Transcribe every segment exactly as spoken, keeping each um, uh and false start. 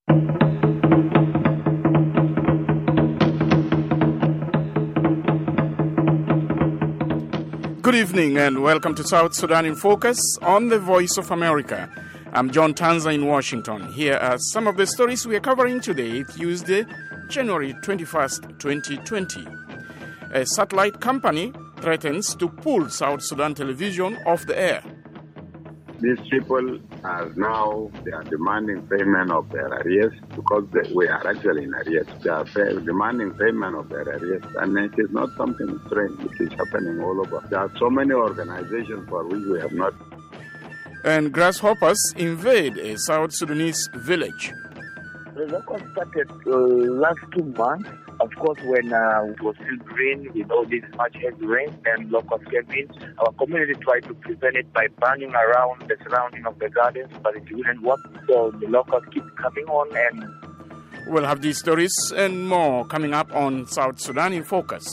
Good evening and welcome to South Sudan in Focus on the Voice of America. I'm John Tanza in Washington. Here are some of the stories we are covering today, Tuesday, January twenty-first, twenty twenty. A satellite company threatens to pull South Sudan television off the air. These people are now, they are demanding payment of their arrears because they, we are actually in arrears. They are pay, demanding payment of their arrears, and it is not something strange. It is happening all over. There are so many organizations for which we have not. And grasshoppers invade a South Sudanese village. The locusts started uh, last two months. Of course, when uh, it was still green, with all this much heavy rain, and locusts came in, our community tried to prevent it by burning around the surrounding of the gardens, but it didn't work. So the locusts keep coming on, and we'll have these stories and more coming up on South Sudan in Focus.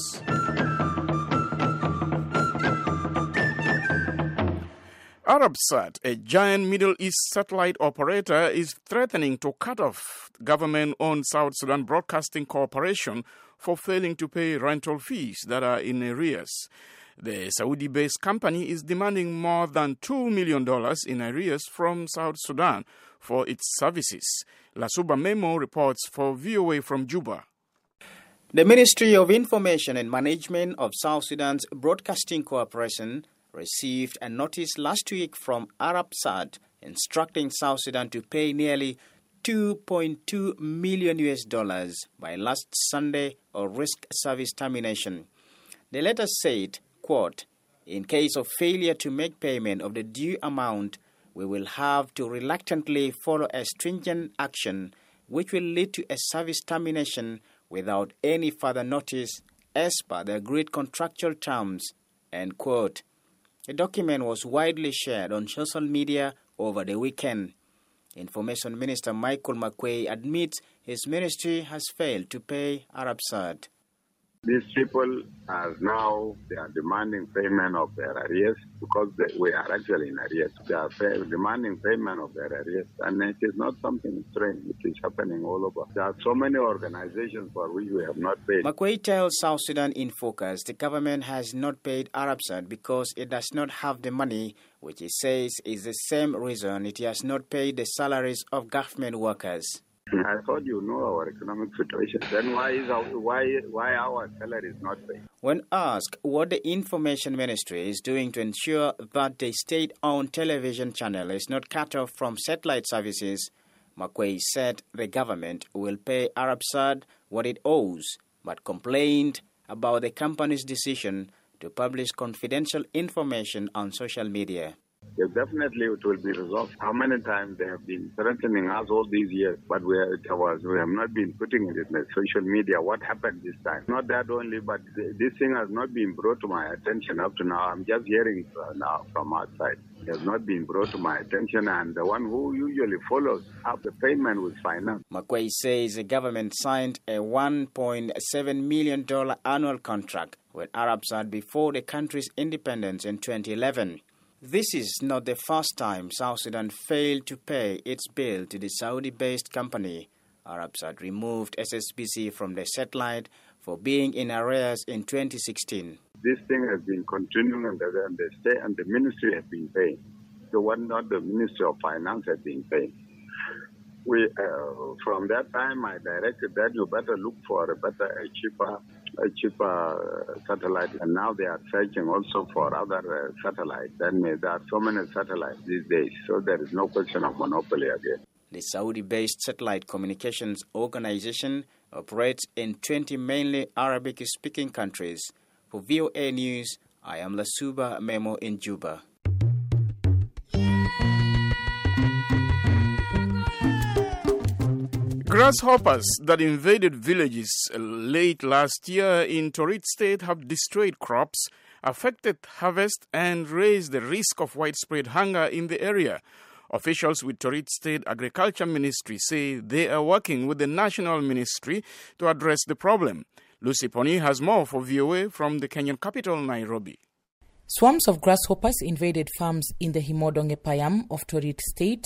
Arabsat, a giant Middle East satellite operator, is threatening to cut off government-owned South Sudan Broadcasting Corporation for failing to pay rental fees that are in arrears. The Saudi-based company is demanding more than two million dollars in arrears from South Sudan for its services. Lasuba Memo reports for V O A from Juba. The Ministry of Information and Management of South Sudan's Broadcasting Corporation received a notice last week from Arabsat instructing South Sudan to pay nearly two point two million U S dollars by last Sunday or risk service termination. The letter said, quote, "In case of failure to make payment of the due amount, we will have to reluctantly follow a stringent action which will lead to a service termination without any further notice as per the agreed contractual terms," end quote. The document was widely shared on social media over the weekend. Information Minister Michael Makwei admits his ministry has failed to pay Arabsat. These people are now, they are demanding payment of their arrears because they, we are actually in arrears. They are pay, demanding payment of their arrears, and it is not something strange. It is happening all over. There are so many organizations for which we have not paid. Makwei tells South Sudan in Focus the government has not paid Arabsat because it does not have the money, which it says is the same reason it has not paid the salaries of government workers. I thought you know our economic situation. Then why is our, why why our salary is not paid? When asked what the Information Ministry is doing to ensure that the state-owned television channel is not cut off from satellite services, Makwei said the government will pay Arabsat what it owes, but complained about the company's decision to publish confidential information on social media. Yes, definitely it will be resolved. How many times they have been threatening us all these years, but we, are, was, we have not been putting it in the social media. What happened this time? Not that only, but th- this thing has not been brought to my attention up to now. I'm just hearing uh, now from outside. It has not been brought to my attention, and the one who usually follows up the payment with finance. Makwei says the government signed a one point seven million dollars annual contract with Arabsat before the country's independence in twenty eleven. This is not the first time South Sudan failed to pay its bill to the Saudi-based company. Arabsat removed S S B C from the satellite for being in arrears in twenty sixteen. This thing has been continuing, and the, and the state and the ministry have been paying. The one, not the Ministry of Finance, has been paying. We, uh, from that time, I directed that you better look for a better, a cheaper, a cheaper uh, satellite. And now they are searching also for other uh, satellites. Then there are so many satellites these days, so there is no question of monopoly again. The Saudi-based satellite communications organization operates in twenty mainly Arabic-speaking countries. For V O A News, I am Lasuba Memo in Juba. Grasshoppers that invaded villages late last year in Torit State have destroyed crops, affected harvest, and raised the risk of widespread hunger in the area. Officials with Torit State Agriculture Ministry say they are working with the National Ministry to address the problem. Lucy Poni has more for V O A from the Kenyan capital, Nairobi. Swarms of grasshoppers invaded farms in the Himodonge Payam of Torit State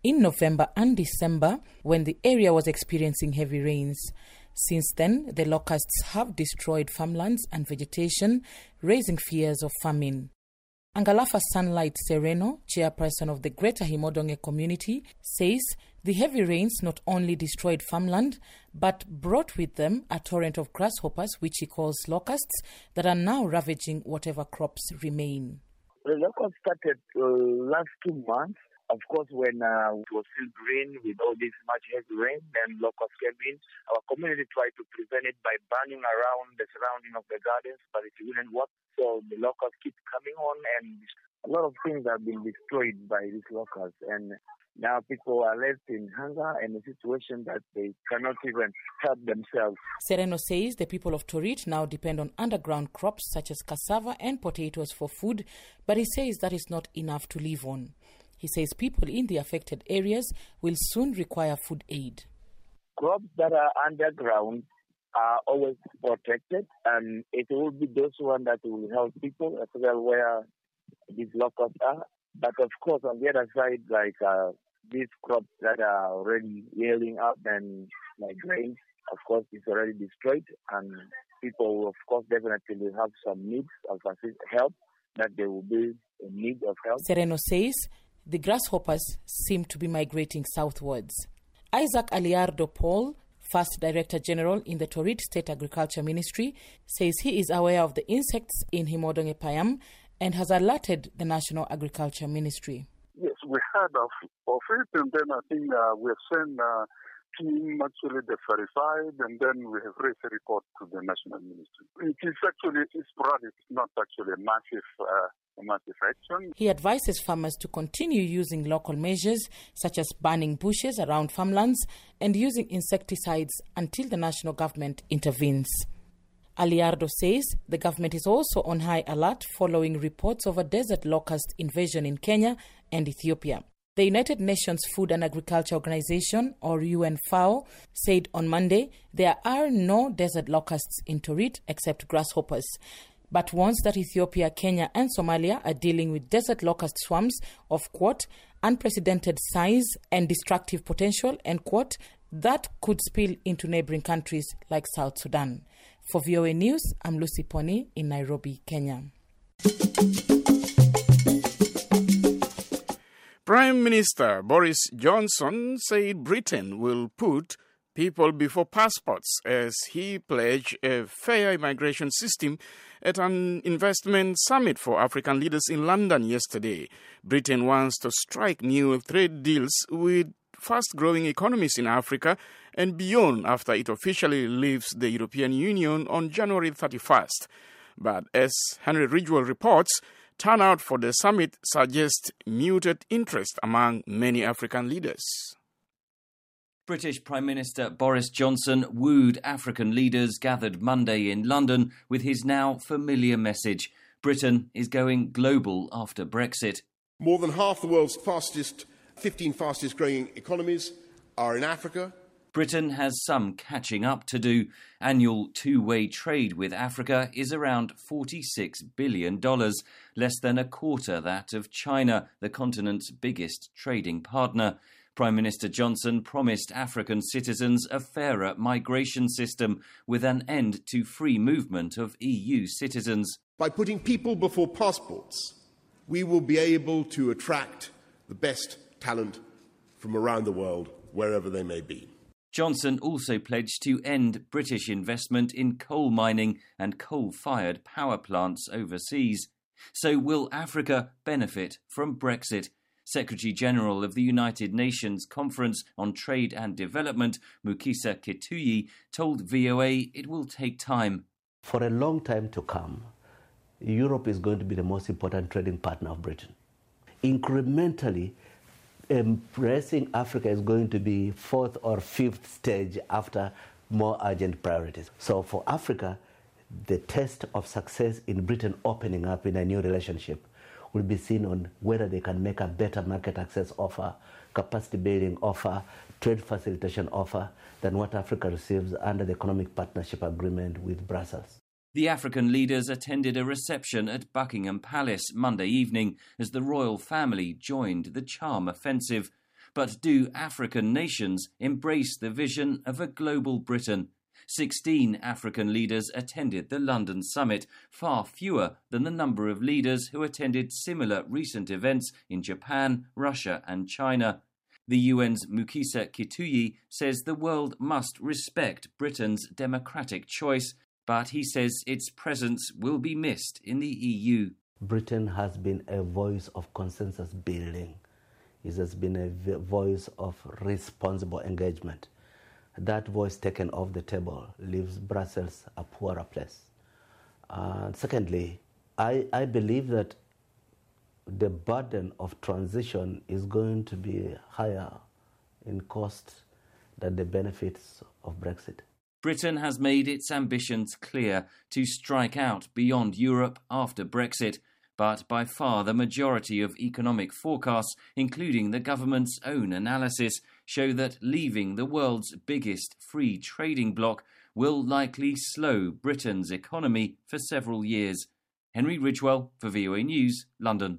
in November and December when the area was experiencing heavy rains. Since then, the locusts have destroyed farmlands and vegetation, raising fears of famine. Angalafa Sunlight Sereno, chairperson of the Greater Himodonge community, says the heavy rains not only destroyed farmland, but brought with them a torrent of grasshoppers, which he calls locusts, that are now ravaging whatever crops remain. The locusts started uh, last two months. Of course, when uh, it was still green with all this much heavy rain, then locusts came in. Our community tried to prevent it by burning around the surrounding of the gardens, but it didn't work. So the locusts keep coming on, and a lot of things have been destroyed by these locusts. And now people are left in hunger and a situation that they cannot even help themselves. Sereno says the people of Torit now depend on underground crops such as cassava and potatoes for food, but he says that is not enough to live on. He says people in the affected areas will soon require food aid. Crops that are underground are always protected, and it will be those ones that will help people as well where these locusts are. But of course, on the other side, like uh, these crops that are already yielding up and like grains, of course, it's already destroyed, and people will, of course, definitely have some needs of help, that they will be in need of help. Sereno says the grasshoppers seem to be migrating southwards. Isaac Aliardo Paul, First Director General in the Torit State Agriculture Ministry, says he is aware of the insects in Himodonge Payam and has alerted the National Agriculture Ministry. Yes, we heard of, of it, and then I think uh, we have sent a team, actually they verified, and then we have raised a report to the National Ministry. It is actually it's sporadic, it's not actually a massive uh, a massive action. He advises farmers to continue using local measures such as burning bushes around farmlands and using insecticides until the national government intervenes. Aliardo says the government is also on high alert following reports of a desert locust invasion in Kenya and Ethiopia. The United Nations Food and Agriculture Organization, or U N F A O, said on Monday there are no desert locusts in Torit except grasshoppers, but warns that Ethiopia, Kenya and Somalia are dealing with desert locust swarms of, quote, unprecedented size and destructive potential, end quote, that could spill into neighboring countries like South Sudan. For V O A News, I'm Lucy Poni in Nairobi, Kenya. Prime Minister Boris Johnson said Britain will put people before passports as he pledged a fair immigration system at an investment summit for African leaders in London yesterday. Britain wants to strike new trade deals with fast-growing economies in Africa and beyond after it officially leaves the European Union on January thirty-first. But as Henry Ridgewell reports, turnout for the summit suggests muted interest among many African leaders. British Prime Minister Boris Johnson wooed African leaders gathered Monday in London with his now familiar message: Britain is going global after Brexit. More than half the world's fastest, fifteen fastest growing economies are in Africa. Britain has some catching up to do. Annual two-way trade with Africa is around forty-six billion dollars, less than a quarter that of China, the continent's biggest trading partner. Prime Minister Johnson promised African citizens a fairer migration system with an end to free movement of E U citizens. By putting people before passports, we will be able to attract the best talent from around the world, wherever they may be. Johnson also pledged to end British investment in coal mining and coal-fired power plants overseas. So will Africa benefit from Brexit? Secretary-General of the United Nations Conference on Trade and Development, Mukisa Kituyi, told V O A it will take time. For a long time to come, Europe is going to be the most important trading partner of Britain. Incrementally, embracing Africa is going to be fourth or fifth stage after more urgent priorities. So for Africa, the test of success in Britain opening up in a new relationship will be seen on whether they can make a better market access offer, capacity building offer, trade facilitation offer than what Africa receives under the Economic Partnership Agreement with Brussels. The African leaders attended a reception at Buckingham Palace Monday evening as the royal family joined the charm offensive. But do African nations embrace the vision of a global Britain? Sixteen African leaders attended the London summit, far fewer than the number of leaders who attended similar recent events in Japan, Russia and China. The U N's Mukisa Kituyi says the world must respect Britain's democratic choice, but he says its presence will be missed in the E U. Britain has been a voice of consensus building. It has been a voice of responsible engagement. That voice taken off the table leaves Brussels a poorer place. Uh, secondly, I, I believe that the burden of transition is going to be higher in cost than the benefits of Brexit. Britain has made its ambitions clear to strike out beyond Europe after Brexit, but by far the majority of economic forecasts, including the government's own analysis, show that leaving the world's biggest free trading bloc will likely slow Britain's economy for several years. Henry Ridgewell for V O A News, London.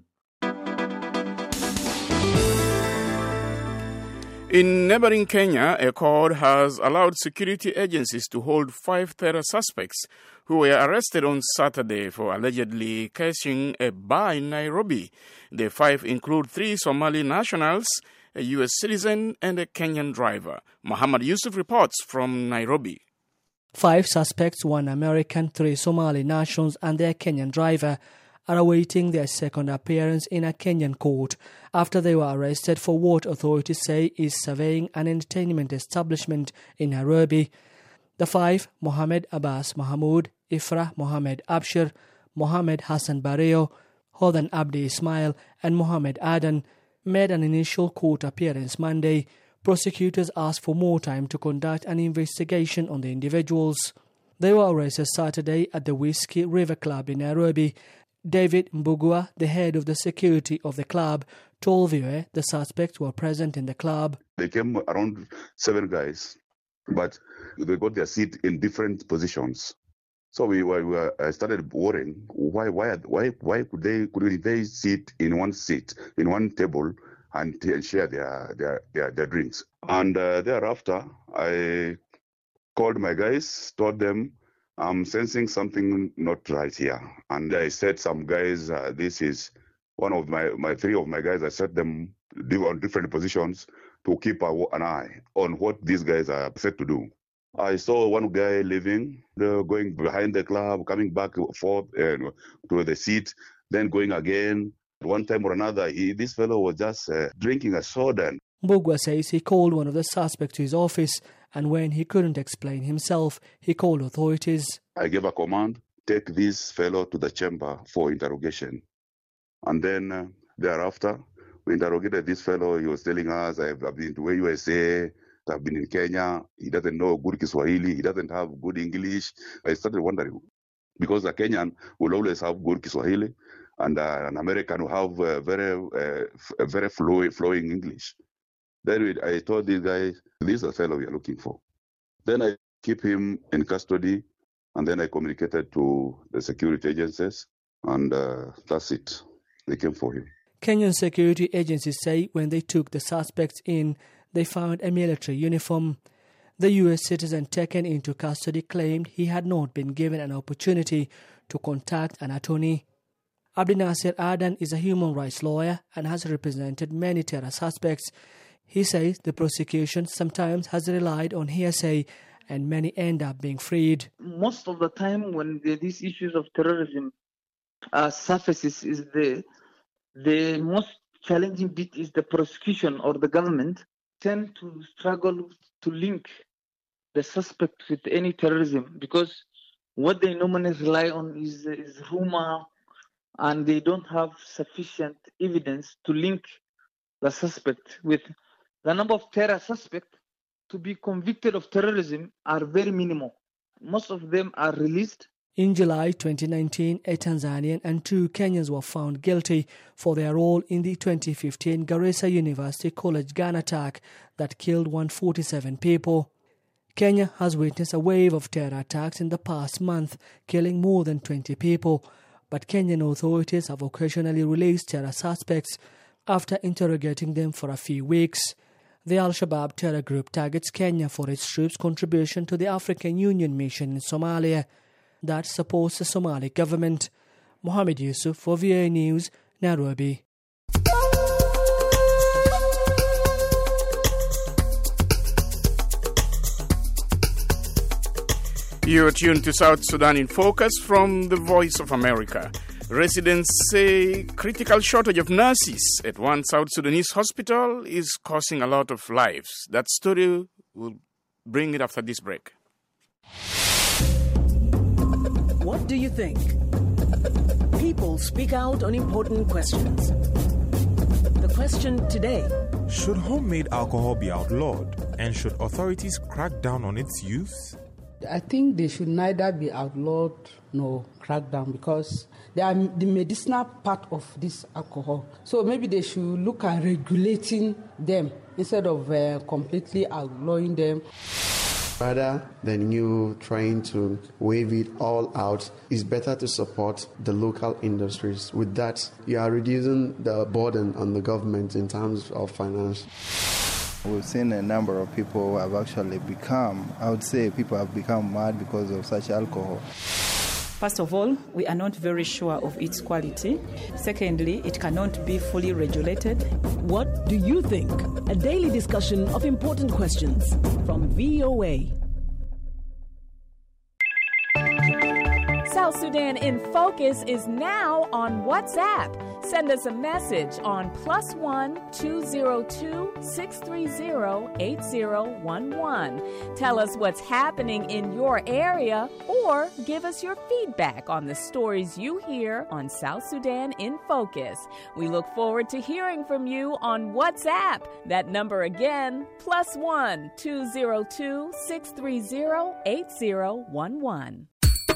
In neighboring Kenya, a court has allowed security agencies to hold five terror suspects who were arrested on Saturday for allegedly casing a bar in Nairobi. The five include three Somali nationals, a U S citizen, and a Kenyan driver. Muhammad Yusuf reports from Nairobi. Five suspects, one American, three Somali nationals, and their Kenyan driver, are awaiting their second appearance in a Kenyan court after they were arrested for what authorities say is surveying an entertainment establishment in Nairobi. The five, Mohammed Abbas Mahmoud, Ifrah Mohammed Abshir, Mohammed Hassan Barrio, Hodan Abdi Ismail, and Mohammed Adan, made an initial court appearance Monday. Prosecutors asked for more time to conduct an investigation on the individuals. They were arrested Saturday at the Whiskey River Club in Nairobi. David Mbugua, the head of the security of the club, told V O A the suspects were present in the club. They came around seven guys, but they got their seat in different positions. So we were, we were uh, started worrying why why why why could they could they sit in one seat in one table and, and share their their their, their drinks. And uh, thereafter, I called my guys, told them, I'm sensing something not right here. And I said, some guys, uh, this is one of my, my three of my guys, I set them on different positions to keep a, an eye on what these guys are set to do. I saw one guy leaving, uh, going behind the club, coming back forth uh, to the seat, then going again. One time or another, he, this fellow was just uh, drinking a soda. Mbugua says he called one of the suspects to his office, and when he couldn't explain himself, he called authorities. I gave a command, take this fellow to the chamber for interrogation. And then uh, thereafter, we interrogated this fellow. He was telling us, I've been to U S A, I've been in Kenya. He doesn't know good Kiswahili. He doesn't have good English. I started wondering, because a Kenyan will always have good Kiswahili, and uh, an American will have uh, very, uh, f- very flow- flowing English. Then I told these guys, this is the fellow we are looking for. Then I keep him in custody, and then I communicated to the security agencies, and uh, that's it. They came for him. Kenyan security agencies say when they took the suspects in, they found a military uniform. The U S citizen taken into custody claimed he had not been given an opportunity to contact an attorney. Abdi Nasir Adan is a human rights lawyer and has represented many terror suspects. He says the prosecution sometimes has relied on hearsay and many end up being freed. Most of the time when the, these issues of terrorism uh, surfaces is the, the most challenging bit is the prosecution or the government tend to struggle to link the suspect with any terrorism, because what they normally rely on is, is rumor, and they don't have sufficient evidence to link the suspect with. The number of terror suspects to be convicted of terrorism are very minimal. Most of them are released. In July twenty nineteen, a Tanzanian and two Kenyans were found guilty for their role in the twenty fifteen Garissa University College gun attack that killed one hundred forty-seven people. Kenya has witnessed a wave of terror attacks in the past month, killing more than twenty people. But Kenyan authorities have occasionally released terror suspects after interrogating them for a few weeks. The Al-Shabaab terror group targets Kenya for its troops' contribution to the African Union mission in Somalia that supports the Somali government. Mohammed Yusuf for V O A News, Nairobi. You're tuned to South Sudan in Focus from the Voice of America. Residents say critical shortage of nurses at one South Sudanese hospital is costing a lot of lives. That story will bring it after this break. What do you think? People speak out on important questions. The question today: should homemade alcohol be outlawed, and should authorities crack down on its use? I think they should neither be outlawed nor cracked down because they are the medicinal part of this alcohol. So maybe they should look at regulating them instead of uh, completely outlawing them. Rather than you trying to wave it all out, it's better to support the local industries. With that, you are reducing the burden on the government in terms of finance. We've seen a number of people who have actually become, I would say people have become mad because of such alcohol. First of all, we are not very sure of its quality. Secondly, it cannot be fully regulated. What do you think? A daily discussion of important questions from V O A. South Sudan in Focus is now on WhatsApp. Send us a message on plus one two zero two six three zero eight zero one one. Tell us what's happening in your area or give us your feedback on the stories you hear on South Sudan in Focus. We look forward to hearing from you on WhatsApp. That number again, plus one two zero two six three zero eight zero one one.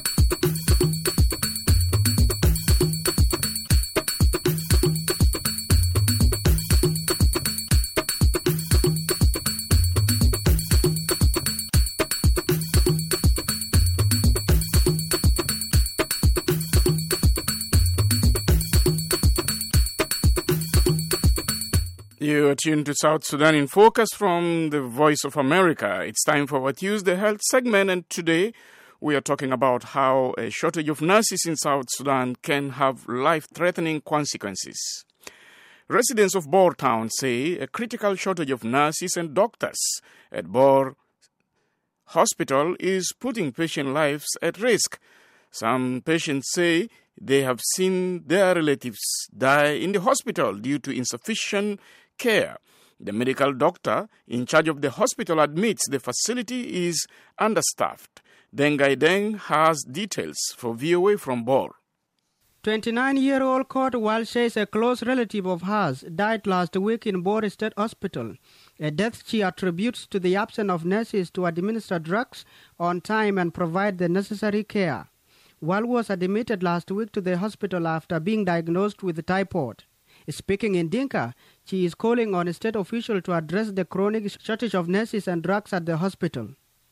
You are tuned to South Sudan in Focus from the Voice of America. It's time for our Tuesday Health segment, and today we are talking about how a shortage of nurses in South Sudan can have life-threatening consequences. Residents of Bor town say a critical shortage of nurses and doctors at Bor Hospital is putting patient lives at risk. Some patients say they have seen their relatives die in the hospital due to insufficient care. The medical doctor in charge of the hospital admits the facility is understaffed. Dengai Deng has details for V O A from Bor. twenty-nine-year-old Kurt Wall says a close relative of hers died last week in Bor State Hospital, a death she attributes to the absence of nurses to administer drugs on time and provide the necessary care. Wall was admitted last week to the hospital after being diagnosed with typhoid. Speaking in Dinka, she is calling on state officials to address the chronic shortage of nurses and drugs at the hospital.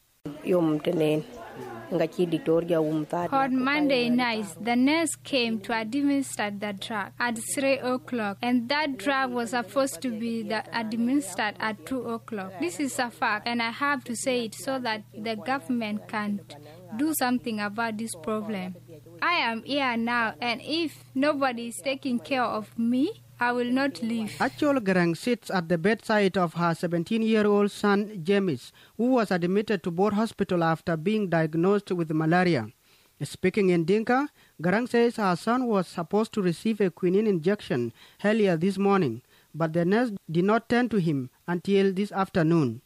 On Monday night, the nurse came to administer the drug at three o'clock, and that drug was supposed to be the administered at two o'clock. This is a fact, and I have to say it so that the government can do something about this problem. I am here now, and if nobody is taking care of me, I will not leave. Achol Garang sits at the bedside of her seventeen-year-old son, James, who was admitted to Bor Hospital after being diagnosed with malaria. Speaking in Dinka, Garang says her son was supposed to receive a quinine injection earlier this morning, but the nurse did not turn to him until this afternoon.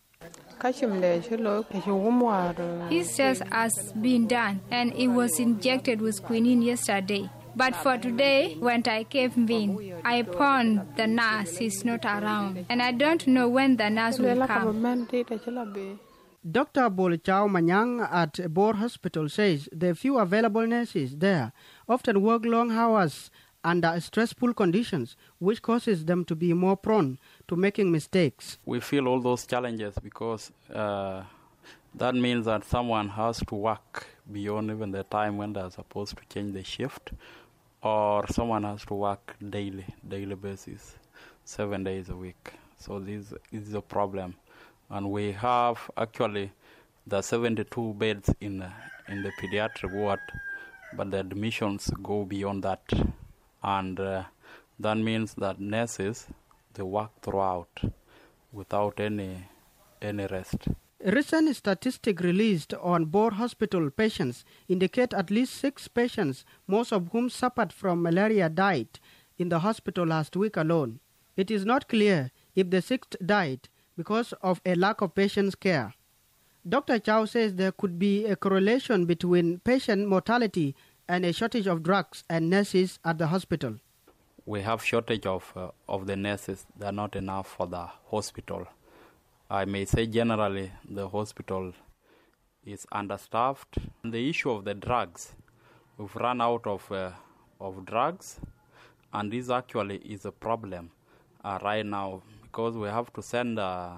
His test has been done, and it was injected with quinine yesterday. But for today, when I came in, I found the nurse is not around, and I don't know when the nurse will come. Doctor Bolchao Manyang at Bor Hospital says the few available nurses there often work long hours under stressful conditions, which causes them to be more prone to making mistakes. We feel all those challenges because uh, that means that someone has to work beyond even the time when they're supposed to change the shift, or someone has to work daily, daily basis, seven days a week. So this is a problem. And we have actually the seventy-two beds in, uh, in the pediatric ward, but the admissions go beyond that. And uh, that means that nurses, they work throughout without any any rest. Recent statistics released on Bor Hospital patients indicate at least six patients, most of whom suffered from malaria, died in the hospital last week alone. It is not clear if the sixth died because of a lack of patient care. Doctor Chow says there could be a correlation between patient mortality and a shortage of drugs and nurses at the hospital. We have shortage of uh, of the nurses. They are not enough for the hospital. I may say generally the hospital is understaffed. And the issue of the drugs, we've run out of uh, of drugs, and this actually is a problem uh, right now because we have to send uh,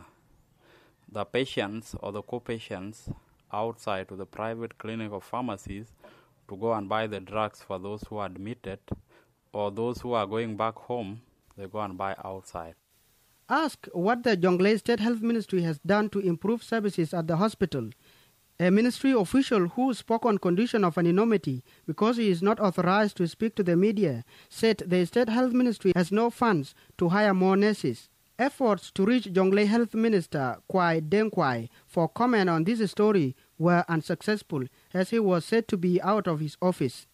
the patients or the co-patients outside to the private clinic or pharmacies to go and buy the drugs for those who are admitted, or those who are going back home, they go and buy outside. Ask what the Jonglei State Health Ministry has done to improve services at the hospital. A ministry official who spoke on condition of anonymity because he is not authorized to speak to the media said the State Health Ministry has no funds to hire more nurses. Efforts to reach Jonglei Health Minister Kwai Deng Kwai for comment on this story were unsuccessful as he was said to be out of his office.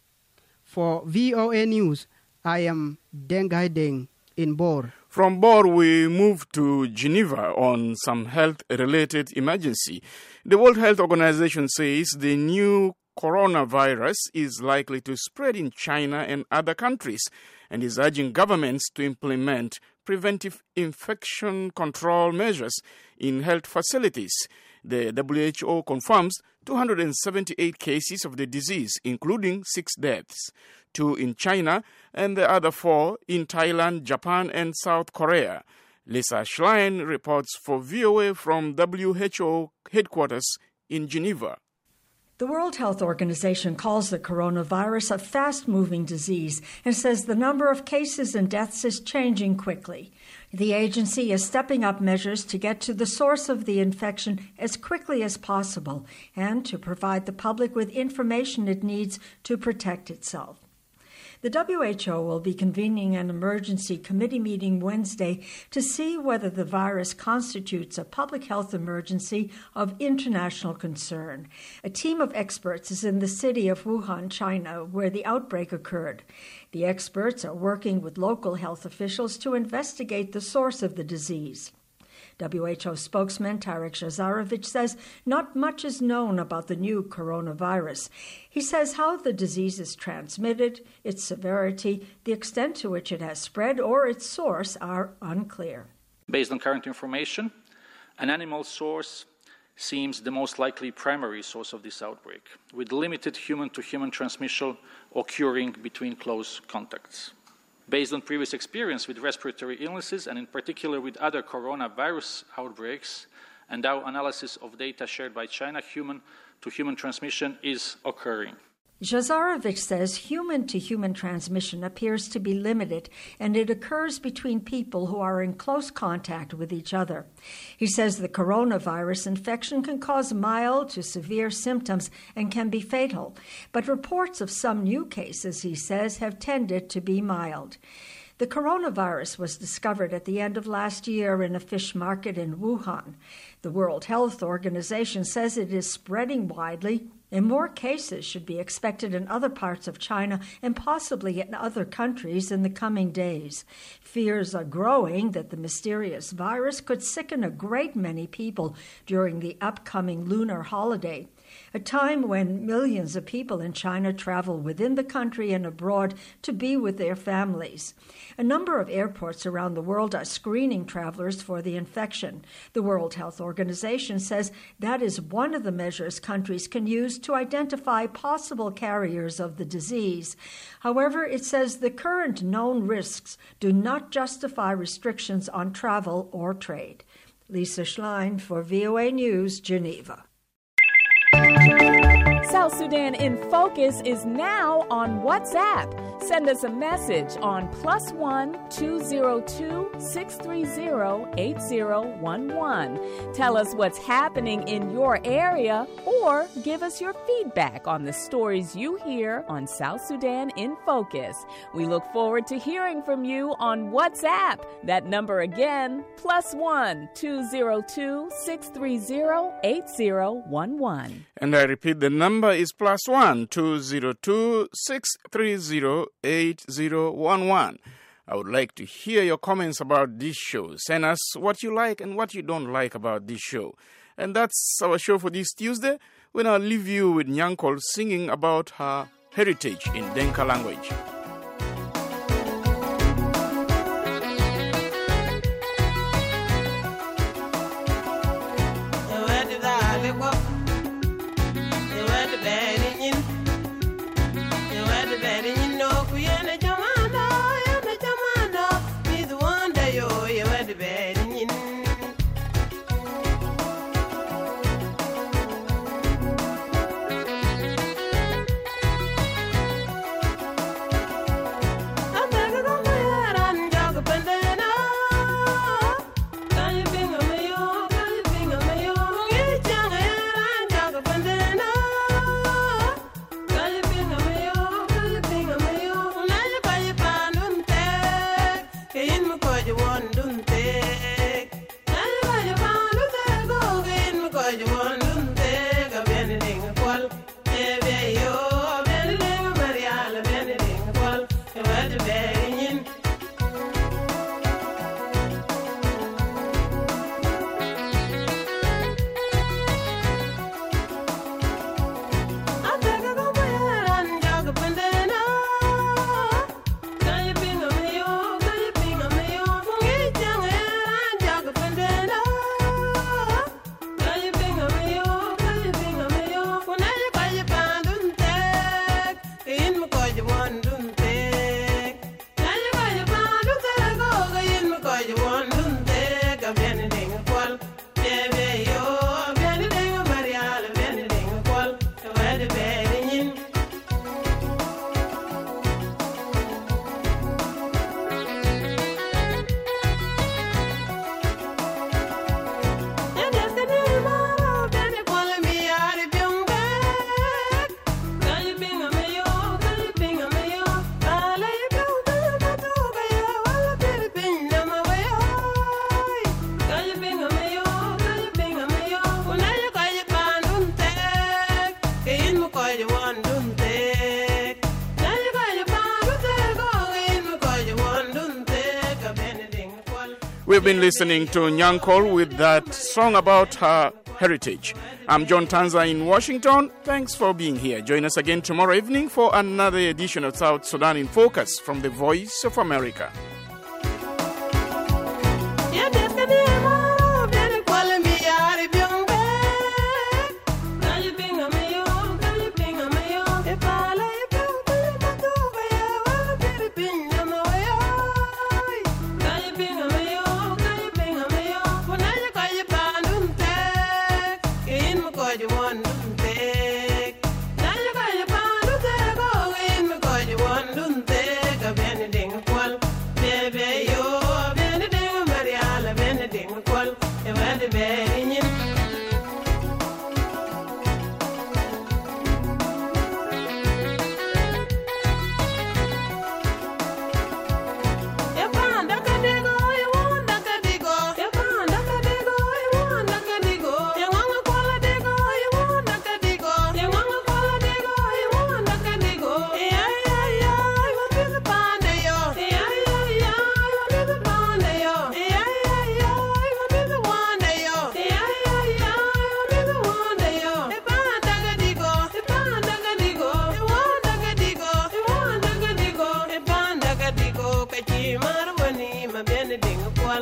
For V O A News, I am Dengai Deng in Bor. From Bor, we move to Geneva on some health-related emergency. The World Health Organization says the new coronavirus is likely to spread in China and other countries and is urging governments to implement preventive infection control measures in health facilities. The W H O confirms two hundred seventy-eight cases of the disease, including six deaths, two in China and the other four in Thailand, Japan, and South Korea. Lisa Schlein reports for V O A from W H O headquarters in Geneva. The World Health Organization calls the coronavirus a fast-moving disease and says the number of cases and deaths is changing quickly. The agency is stepping up measures to get to the source of the infection as quickly as possible and to provide the public with information it needs to protect itself. The W H O will be convening an emergency committee meeting Wednesday to see whether the virus constitutes a public health emergency of international concern. A team of experts is in the city of Wuhan, China, where the outbreak occurred. The experts are working with local health officials to investigate the source of the disease. W H O spokesman Tarek Jazarovich says not much is known about the new coronavirus. He says how the disease is transmitted, its severity, the extent to which it has spread, or its source are unclear. Based on current information, an animal source seems the most likely primary source of this outbreak, with limited human-to-human transmission occurring between close contacts. Based on previous experience with respiratory illnesses, and in particular with other coronavirus outbreaks, and our analysis of data shared by China, human-to-human transmission is occurring. Jazarovich says human-to-human transmission appears to be limited, and it occurs between people who are in close contact with each other. He says the coronavirus infection can cause mild to severe symptoms and can be fatal, but reports of some new cases, he says, have tended to be mild. The coronavirus was discovered at the end of last year in a fish market in Wuhan. The World Health Organization says it is spreading widely, and more cases should be expected in other parts of China and possibly in other countries in the coming days. Fears are growing that the mysterious virus could sicken a great many people during the upcoming lunar holiday, a time when millions of people in China travel within the country and abroad to be with their families. A number of airports around the world are screening travelers for the infection. The World Health Organization says that is one of the measures countries can use to identify possible carriers of the disease. However, it says the current known risks do not justify restrictions on travel or trade. Lisa Schlein for V O A News, Geneva. South Sudan in Focus is now on WhatsApp. Send us a message on plus one two zero two six three zero eight zero one one. Tell us what's happening in your area or give us your feedback on the stories you hear on South Sudan in Focus. We look forward to hearing from you on WhatsApp. That number again, plus one two zero two six three zero eight zero one one. And I repeat, the number is plus one two zero two six three zero eight zero one one. I would like to hear your comments about this show. Send us what you like and what you don't like about this show. And that's our show for this Tuesday, when I'll leave you with Nyankol singing about her heritage in Denka language. We've been listening to Nyankol with that song about her heritage. I'm John Tanza in Washington. Thanks for being here. Join us again tomorrow evening for another edition of South Sudan in Focus from the Voice of America.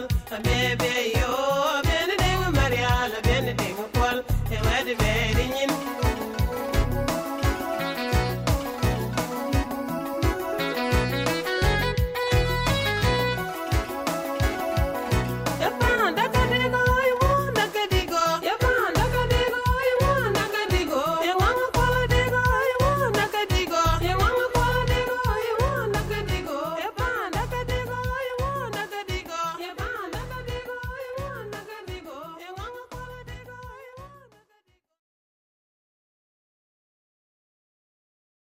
Baby, yo, Benedict Maria, Benedict Paul, and where the